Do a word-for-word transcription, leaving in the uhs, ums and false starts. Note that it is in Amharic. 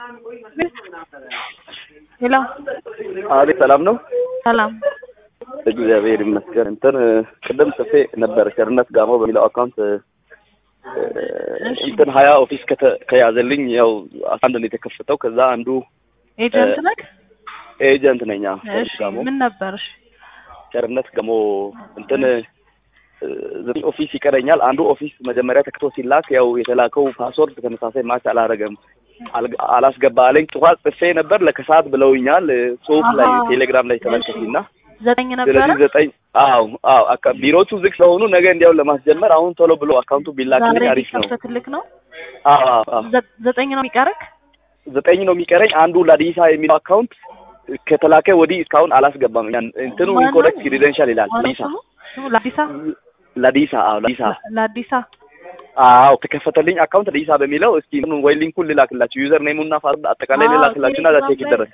ሄሎ አቤት ሰላም ነው? ሰላም እግዚአብሔር ይመስገን። እንትን ቅድም ጽፌ ነበር ቸርነት ጋሞ በሚለው አካውንት እንትን ሀያ ኦፊስ ከያዘልኝ ያው አንድ ነው የተከፈተው። ከዛ አንዱ ኤጀንት ነህ? ኤጀንት ነኝ። እሺ ምን ነበርሽ? ቸርነት ጋሞ እንትን ዘጠኝ ኦፊስ ይቀረኛል። አንዱ ኦፊስ መጀመሪያ ተከቶ ሲላክ ያው የተላከው ፓስወርድ ተመሳሳይ ማች አላረገም አላስገባ አለኝ። ጥፋት ጽፌ ነበር ለከሳት ብለውኛል። ጽሁፍ ላይ ቴሌግራም ላይ ተመልከቲና ዘጠኝ ነበር። ስለዚህ ዘጠኝ አዎ አዎ አካ ቢሮቹ ዝግ ስለሆኑ ነገ እንዲያው ለማስጀመር አሁን ቶሎ ብሎ አካውንቱ ቢላክልኝ አሪፍ ነው። ትልክ ነው። አዎ አዎ ዘጠኝ ነው የሚቀርክ? ዘጠኝ ነው የሚቀረኝ። አንዱ ላዲሳ የሚለው አካውንት ከተላከ ወዲህ እስካሁን አላስገባም። እንትኑ ኢንኮሬክት ክሬደንሻል ይላል። ላዲሳ ላዲሳ ላዲሳ አዎ ላዲሳ ላዲሳ አዎ ተከፈተልኝ አካውንት ላዲሳ በሚለው እስኪ ወይ ሊንኩን ልላክላችሁ ዩዘር ኔሙና ፓስወርድ አጠቃላይ ልላክላችሁና ቼክ ይደረግ